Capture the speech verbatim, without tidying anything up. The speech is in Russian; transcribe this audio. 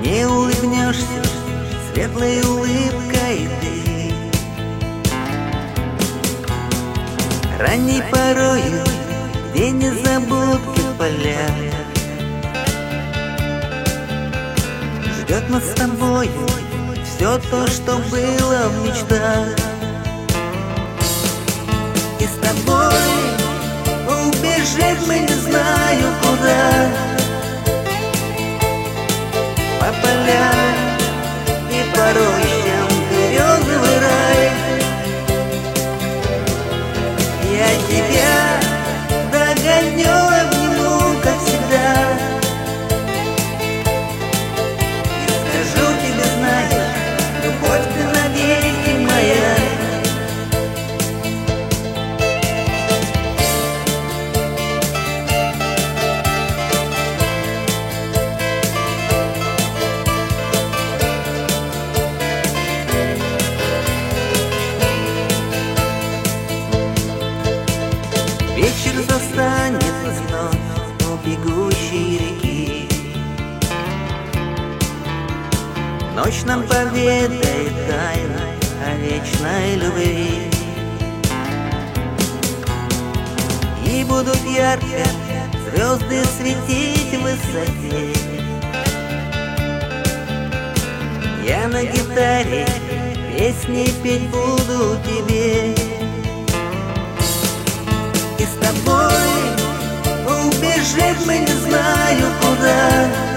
Мне улыбнешься светлой улыбкой ты. Ранней порою, где незабудки в полях, ждет нас с тобою все то, что было в мечтах. И с тобой убежать мы не знаю куда, по полям и по рощам березовый рай. Я тебя догоню, обниму, как всегда, и скажу тебе, знаешь, любовь ты навеки моя. Вечер застанет вновь у бегущей реки. Ночь нам поведает тайну о вечной любви. И будут ярко звезды светить в высоте. Я на гитаре песни петь буду тебе. И с тобой убежать мы не знаю куда,